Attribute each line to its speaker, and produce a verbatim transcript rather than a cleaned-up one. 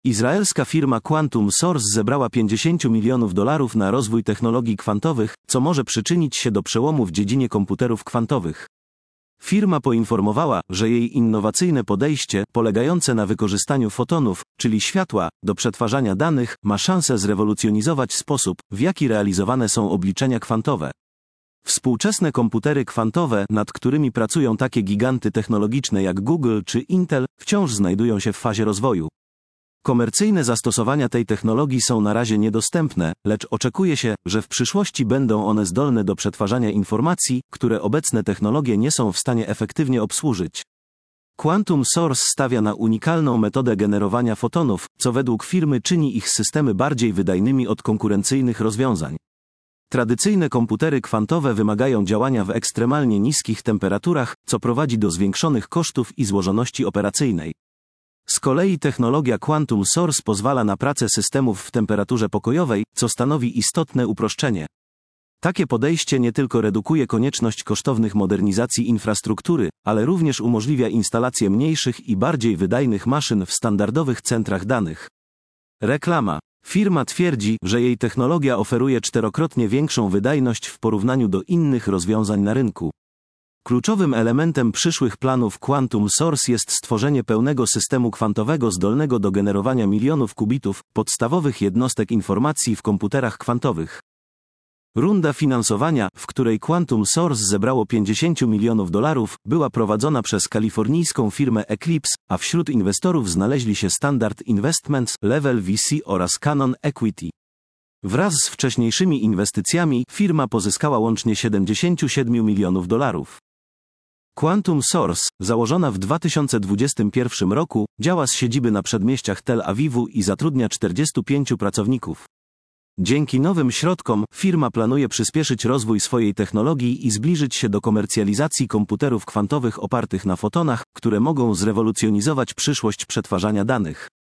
Speaker 1: Izraelska firma Quantum Source zebrała pięćdziesiąt milionów dolarów na rozwój technologii kwantowych, co może przyczynić się do przełomu w dziedzinie komputerów kwantowych. Firma poinformowała, że jej innowacyjne podejście, polegające na wykorzystaniu fotonów, czyli światła, do przetwarzania danych, ma szansę zrewolucjonizować sposób, w jaki realizowane są obliczenia kwantowe. Współczesne komputery kwantowe, nad którymi pracują takie giganty technologiczne jak Google czy Intel, wciąż znajdują się w fazie rozwoju. Komercyjne zastosowania tej technologii są na razie niedostępne, lecz oczekuje się, że w przyszłości będą one zdolne do przetwarzania informacji, które obecne technologie nie są w stanie efektywnie obsłużyć. Quantum Source stawia na unikalną metodę generowania fotonów, co według firmy czyni ich systemy bardziej wydajnymi od konkurencyjnych rozwiązań. Tradycyjne komputery kwantowe wymagają działania w ekstremalnie niskich temperaturach, co prowadzi do zwiększonych kosztów i złożoności operacyjnej. Z kolei technologia Quantum Source pozwala na pracę systemów w temperaturze pokojowej, co stanowi istotne uproszczenie. Takie podejście nie tylko redukuje konieczność kosztownych modernizacji infrastruktury, ale również umożliwia instalację mniejszych i bardziej wydajnych maszyn w standardowych centrach danych. Reklama. Firma twierdzi, że jej technologia oferuje czterokrotnie większą wydajność w porównaniu do innych rozwiązań na rynku. Kluczowym elementem przyszłych planów Quantum Source jest stworzenie pełnego systemu kwantowego zdolnego do generowania milionów kubitów, podstawowych jednostek informacji w komputerach kwantowych. Runda finansowania, w której Quantum Source zebrało pięćdziesiąt milionów dolarów, była prowadzona przez kalifornijską firmę Eclipse, a wśród inwestorów znaleźli się Standard Investments, Level V C oraz Cannon Equity. Wraz z wcześniejszymi inwestycjami, firma pozyskała łącznie siedemdziesiąt siedem milionów dolarów. Quantum Source, założona w dwa tysiące dwudziestym pierwszym roku, działa z siedziby na przedmieściach Tel Awiwu i zatrudnia czterdziestu pięciu pracowników. Dzięki nowym środkom, firma planuje przyspieszyć rozwój swojej technologii i zbliżyć się do komercjalizacji komputerów kwantowych opartych na fotonach, które mogą zrewolucjonizować przyszłość przetwarzania danych.